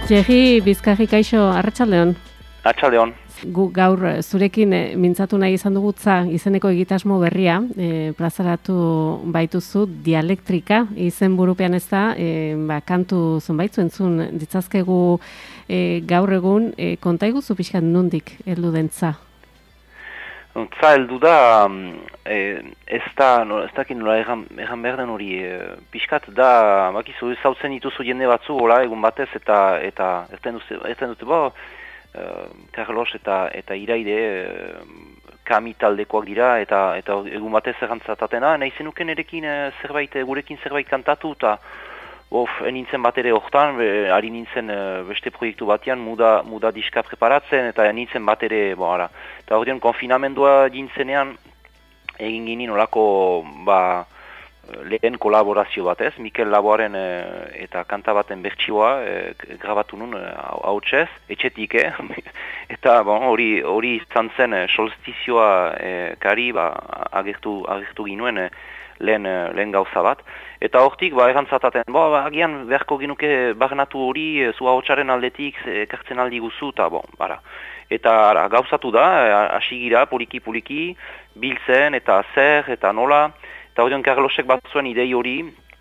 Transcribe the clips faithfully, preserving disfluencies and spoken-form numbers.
Jerry Bizkarri, kaixo, arratsaldeon. Arratsaldeon. Gu gaur zurekin e, mintzatu nahi izan dugutza izeneko egitasmo berria, e, plazaratu baituzu dialektrika, izen burupean ez da, e, ba, kantu zonbait entzun ditzazkegu e, gaur egun, e, konta iguzu pixkat nondik heldu dentza? Ontza heldu da, e, ez da, no, ez dakin nola egan, egan behar den hori, e, pixkat da, bakizu, zautzen dituzu jende batzu, hola, egun batez, eta, eta, ez den dute, ez den dute, bo, Uh, Carlos eta eta Iraide uh, kami taldekoak dira eta eta egun batez errantzatena nahi zenuken erekin uh, zerbait gurekin zerbait kantatu eta of enintzen bat ere hortan ari nintzen uh, beste proiektu batean muda muda diska preparatzen eta nintzen bat ere bo ara eta ordean konfinamendua dintzenean egin ginen olako ba lehen kolaborazio batez, Mikel Laboaren e, eta kanta baten bertsioa e, grabatu nun hautsez, e, etxetik, eh? Eta bon, hori hori izan zen e, solstizioa e, kari ba, agertu, agertu ginuen e, lehen, e, lehen gauza bat. Eta hortik, ba, errantzataten, bo, ba, agian beharko ginuke barnatu hori e, zu hautsaren aldetik ekartzen aldi guzu, eta bon, bara. Eta ara, gauzatu da, hasi gira, poliki-poliki, biltzen eta zer eta nola, eta hori Carlosek bat zuen idei hori,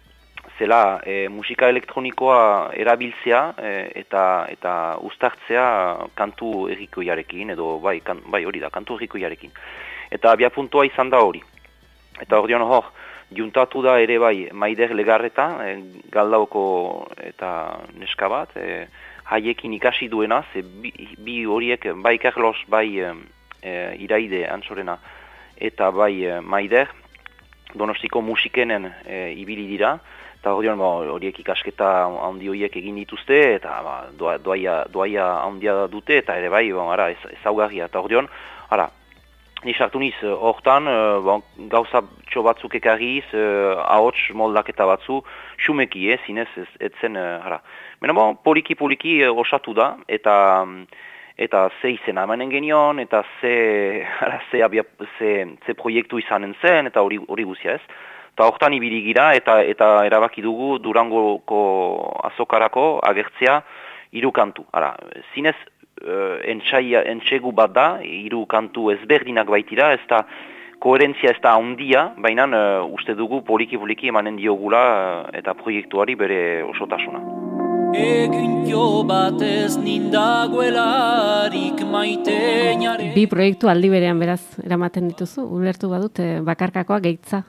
zela e, musika elektronikoa erabiltzea e, eta eta uztartzea kantu errikoiarekin, edo bai, kan, bai hori da, kantu errikoiarekin. Eta abia puntua izan da hori. Eta hori hor, juntatu da ere bai, Maider Legarreta, e, Galdaoko eta neska bat, e, haiekin ikasi duena, ze bi, bi horiek, bai Carlos, bai e, e, Iraide, Antsorena, eta bai e, Maider, Donostiko musikenen e, ibili dira, eta horion ba, horiek ikasketa handi horiek egin dituzte, eta ba, doa, doaia, doaia handia dute, eta ere bai, ba, ara, ez, ezaugarria, eta horion, ara, ni sartu niz, hortan, e, ba, gauza txo batzuk ekarriz, e, ahots moldaketa batzu, xumeki, eh, zinez, ez, etzen, e, ara. Mena, ba, poliki-poliki e, osatu da, eta... eta ze izena emanen genion, eta ze, ara, ze, abia, ze, ze proiektu izanen zen, eta hori hori guzia ez. Eta hortan ibili gira, eta eta erabaki dugu Durangoko azokarako agertzea hiru kantu. Ara, zinez, uh, entsaia, entsegu bat da, hiru kantu ezberdinak baitira, ez da koherentzia ez da handia, baina uh, uste dugu poliki-poliki emanen diogula uh, eta proiektuari bere osotasuna. Egintio batez nindagoelarik maiteinare. Bi proiektu aldi berean beraz eramaten dituzu, ulertu badut bakarkakoa gehitza.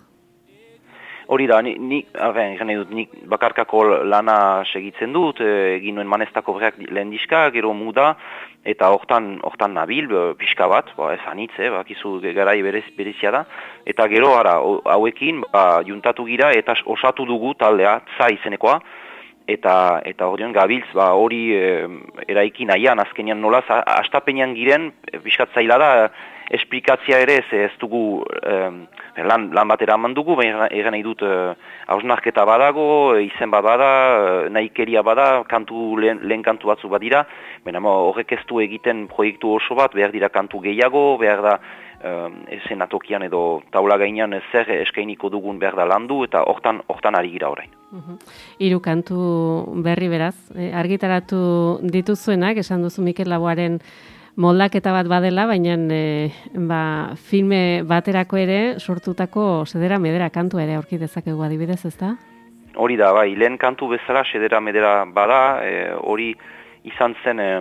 Hori da, ni, ni, arren, dut, nik bakarkako lana segitzen dut, egin nuen manestako berreak lehen diska, gero muda, eta hortan, hortan nabil, pixka bat, ba, ez anitze, bakizu garai berez, berezia da, eta gero ara, hauekin, ba, juntatu gira, eta osatu dugu taldea, tza izenekoa, eta eta horion gabiltz ba hori e, eraiki nahian azkenean nola astapenean giren pixkat zaila da esplikatzia ere ez, ez dugu e, lan, lan batera eman dugu, baina egan nahi dut hausnarketa e, badago, izen bat bada, nahikeria bada, kantu lehen, lehen kantu batzu badira, baina horrek ez du egiten proiektu oso bat, behar dira kantu gehiago, behar da esen atokian edo taula gainean zer eskainiko dugun behar da landu, eta hortan, hortan ari gira orain. Uhum. Hiru kantu berri beraz, e, argitaratu dituzuenak, esan duzu Mikel Laboaren moldaketa bat badela, baina e, ba, filme baterako ere sortutako sedera medera kantu ere aurki dezakegu adibidez, ezta? Hori da, bai, lehen kantu bezala sedera medera bada, e, hori izan zen... E,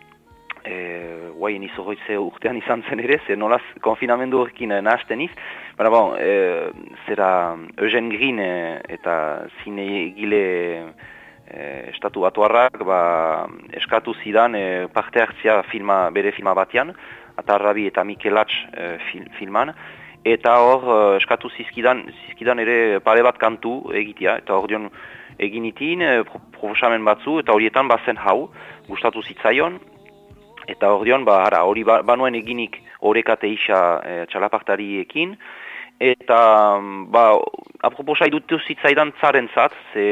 E, guaien izorroitze urtean izan zen ere, ze nolaz konfinamendu horrekin nahazten iz. Baina bon, e, zera Eugen Green e, eta zine egile e, estatu batuarrak ba, eskatu zidan e, parte hartzia filma, bere filma batean, Atarrabi eta Mikelatx e, fil, filman, eta hor e, eskatu zizkidan, zizkidan ere pare bat kantu egitea, eta hor dion egin itin, e, proposamen batzu, eta horietan bazen hau, gustatu zitzaion, eta hor dion, ba, hori ba, banuen eginik orekate isa e, txalapartariekin, eta ba, aproposa idutu zitzaidan zaren zat, ze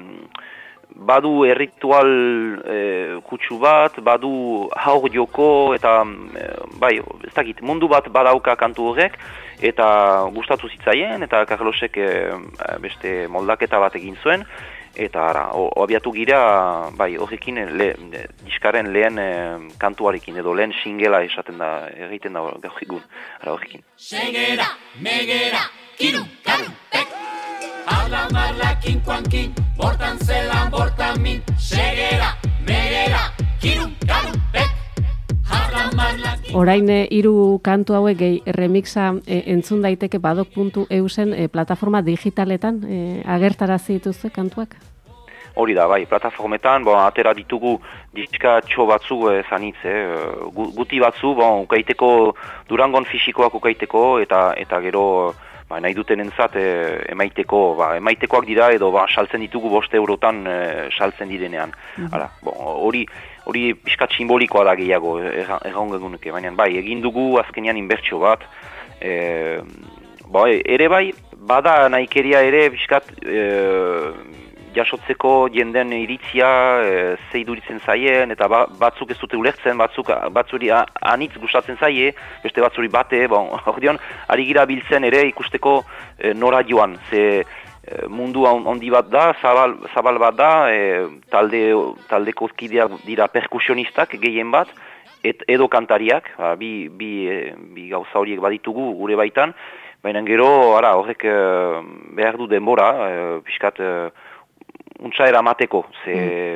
badu erritual e, kutsu bat, badu haur joko, eta e, bai, ez dakit, mundu bat badauka kantu horrek, eta gustatu zitzaien, eta Carlosek e, beste moldaketa bat egin zuen, eta ara, abiatu gira, bai, horrekin le, diskaren lehen e, kantuarekin, edo lehen singela esaten da, egiten da gaur egun, ara horrekin. Segera, megera, kirun, karun, pek, habla marla, kin, kuan, kin, bortan zelan, bortan min, segera, megera, kirun, karun, pek, habla marla, kin. Orain hiru kantu hauek gehi remixa e, entzun daiteke badok puntu e u zen e, plataforma digitaletan e, agertarazi dituzte kantuak? Hori da, bai, plataformetan, bon, atera ditugu diskatxo batzu zanitz, eh, guti batzu, bon, ukaiteko, Durangon fisikoak ukaiteko, eta eta gero, ba, nahi duten entzat, eh, emaiteko, ba, emaitekoak dira, edo ba, saltzen ditugu boste eurotan eh, saltzen direnean. Mm-hmm. Hala, bon, hori, hori pixkat simbolikoa da gehiago, erraun gegunuke, baina bai, egin dugu azkenean inbertsio bat, eh, ba, ere bai, bada nahikeria ere pixkat, eh, jasotzeko jenden iritzia e, zeiduritzen zaien, eta ba, batzuk ez dute ulertzen, batzuk batzuri anitz gustatzen zaie, beste batzuri bate, bon, ordeon, ari gira biltzen ere ikusteko e, nora joan, ze e, mundu handi bat da, zabal, zabal bat da, e, talde, taldeko kideak dira perkusionistak gehien bat, et, edo kantariak, ba, bi, bi, e, bi gauza horiek baditugu gure baitan, baina gero, ara, horrek e, behar du denbora, e, pixkat, e, untsa eramateko, ze,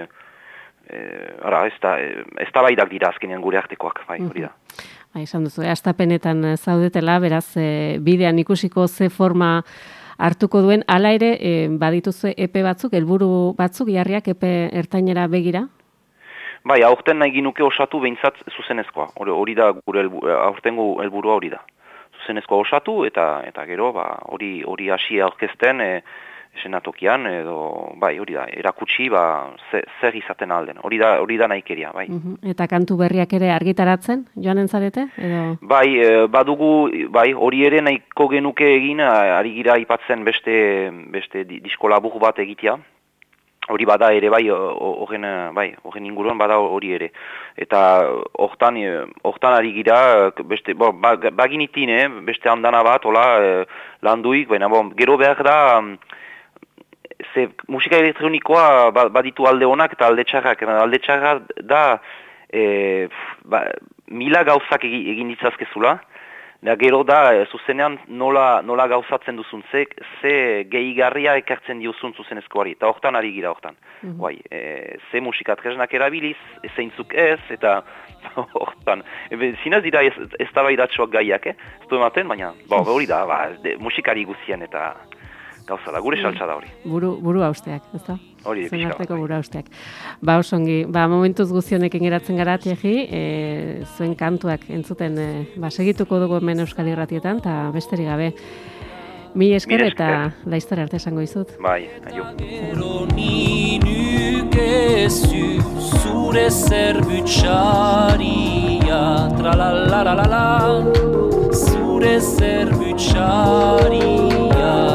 mm. e, ara, ez da, ez da baidak dira azkenean gure artekoak, bai, hori da. Ba, izan duzu, astapenetan zaudetela, beraz, e, bidean ikusiko ze forma hartuko duen, hala ere, e, badituzu epe batzuk, helburu batzuk, jarriak epe ertainera begira? Bai, aurten nahi ginuke osatu behintzat zuzenezkoa, hori da gure aurtengo helburua hori da. Zuzenezkoa osatu, eta eta gero, ba, hori hori hasi aurkezten, e, esenatokian, edo, bai, hori da, erakutsi, ba, zer izaten alden. Hori da, hori da nahikeria, bai. Uh-huh. Eta kantu berriak ere argitaratzen, joanen zarete? Edo? Bai, e, badugu, bai, hori ere nahiko genuke egin, ari gira aipatzen beste, beste disko labur bat egitea. Hori bada ere, bai, horren, bai, horren inguruan bada hori ere. Eta hortan, hortan ari gira, beste, bo, baginitin, eh, beste handana bat, hola, landuik, baina, bo, gero behar da, ze musika elektronikoa baditu alde honak eta alde txarrak. Alde txarrak da e, ba, mila gauzak egin ditzazkezula. Da gero da zuzenean nola, nola gauzatzen duzun, ze, ze gehigarria ekartzen diozun zuzenezkoari. Eta hortan ari gira hortan. Mm-hmm. Guai, e, ze musikat kresnak erabiliz, zeintzuk ez, eta hortan. E, zinez dira ez, ez tabaidatxoak gaiak, eh? Ez du ematen, baina ba, hori da, ba, de, musikari guzien eta gauza da, gure saltza da hori. Buru, buru hausteak, ez da? Hori, zen arteko buru hausteak. Ba, osongi, ba, momentuz guztionekin geratzen gara, Tiegi, e, zuen kantuak entzuten, e, ba, segituko dugu hemen Euskal Irratietan, eta besterik gabe. Mi esker eta laiztara arte esango izut. Bai, aio. Ni nukezu zure zerbutxaria, tralalaralala, zure zerbutxaria.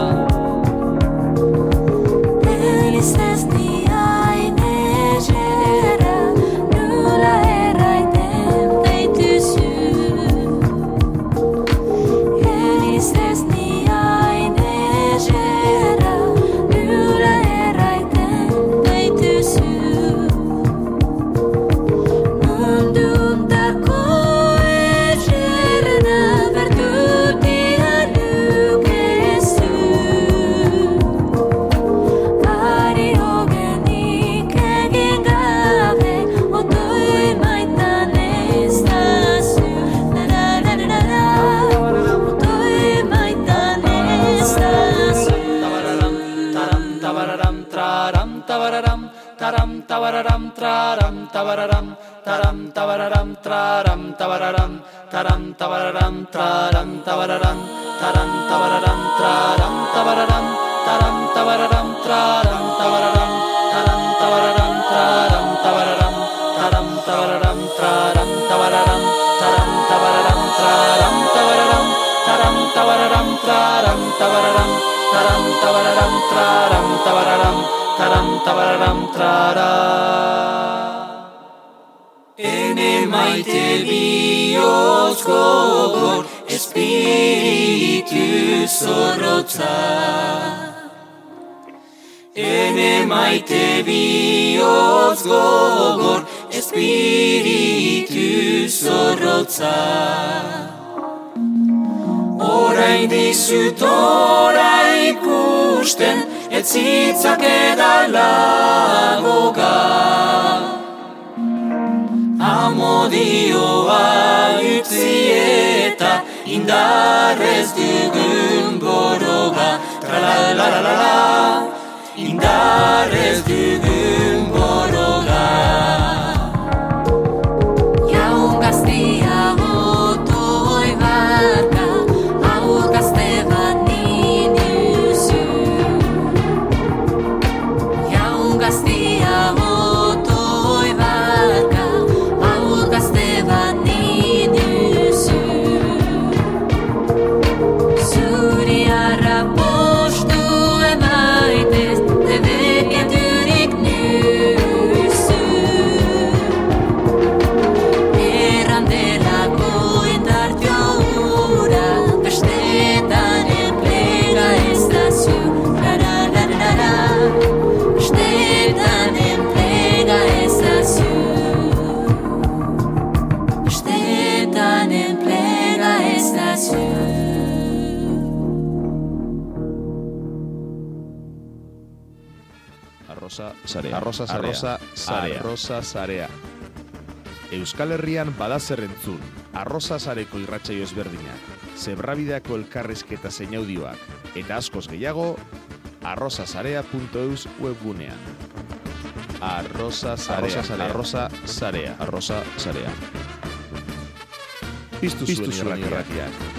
Tabararam traram tabararam taram tabararam traram tabararam taram tabararam traram tabararam taram tabararam traram tabararam taram tabararam traram tabararam taram tabararam traram tabararam taram tabararam traram tabararam taram tabararam traram tabararam taram tabararam traram tabararam taram tabararam traram tabararam taram tabararam trara. Ene maite bihotz gogor espiritu zorrotza. Ene maite bihotz gogor, espiritu zorrotza. Orain dizut ora ikusten, ez zitzak edala goga. Amodioa utzi eta indarrez dugun boroga. Tra-la-la-la-la-la, indarrez dugun boroga. Jaun gaztia otoi barka, aur gazte bat ninuzu. Jaun gaztia otoi barka, aur gazte bat ninuzu. Zuri harrapostu emaitez, debeketurik nuzu. Errandelako indartio hura, bestetan enplega ez da zu. La-la-la-la-la, bestetan enplega ez da zu. Bestetan enplega ez da zu. Arrosa Sarea. Arrosa Sarea. Arrosa Sarea. Arrosa Sarea. Euskal Herrian badazer entzun. Arrosa Sareko irratsaio ezberdinak, zebrabideako elkarrizketa zein audioak, eta askoz gehiago, arrosasarea punto eus webgunean. Arrosa Sarea. Arrosa Sarea. Arrosa Sarea. Piztu zuen irratiak.